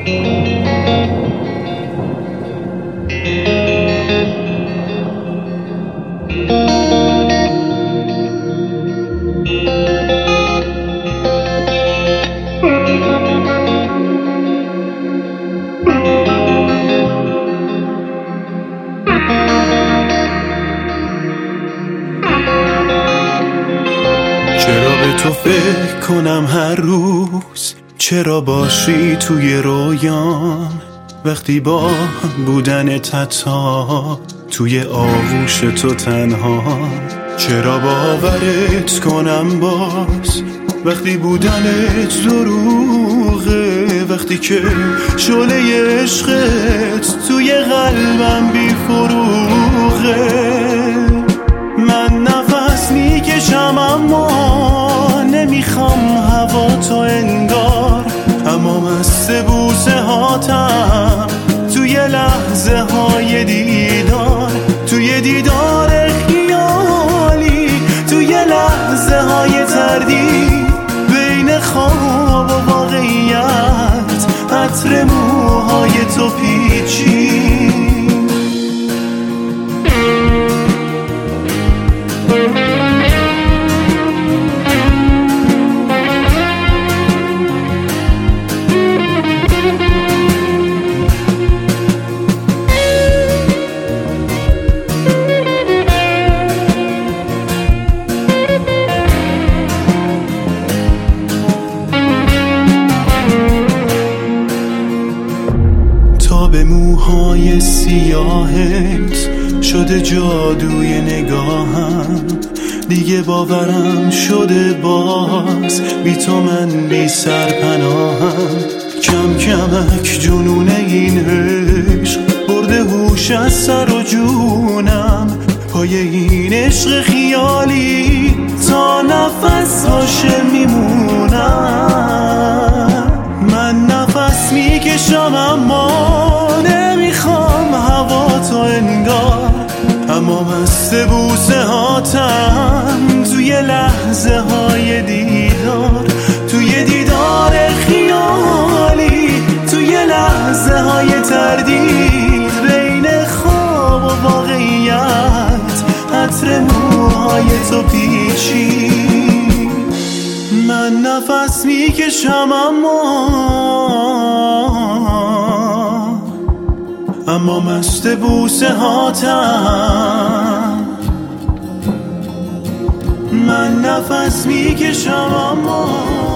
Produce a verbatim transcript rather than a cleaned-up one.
تو فکر کنم هر روز، چرا باشی توی رویام، وقتی با بودن تتا توی آغوش تو تنها. چرا باورت کنم باز وقتی بودنت دروغه، وقتی که شعله عشقت توی قلبم بی فروغه. من نفس میکشم اما نمیخوام هوا تو انگار، اما مست بوسه هاتم توی لحظه های دیدار، توی دیدار خیالی، توی لحظه های تردید، بین خواب و واقعیت عطر موهای تو پیچی. به موهای سیاهت شده جادوی نگاهم، دیگه باورم شده باز بی تو من بی سرپناهم. کم کمک جنون این عشق برده هوش از سر و جونم، پای این عشق خیالی تا نفس باشه میمونم. من نفس میکشم اما نمیخوام هوا تو انگار، اما مست بوسه هاتم توی لحظه های دیدار، توی دیدار خیالی، توی لحظه های تردید، بین خواب و واقعیت عطر موهای تو پیچی. من نفس میکشم اما اما مست بوسه هاتم. من نفس میکشم اما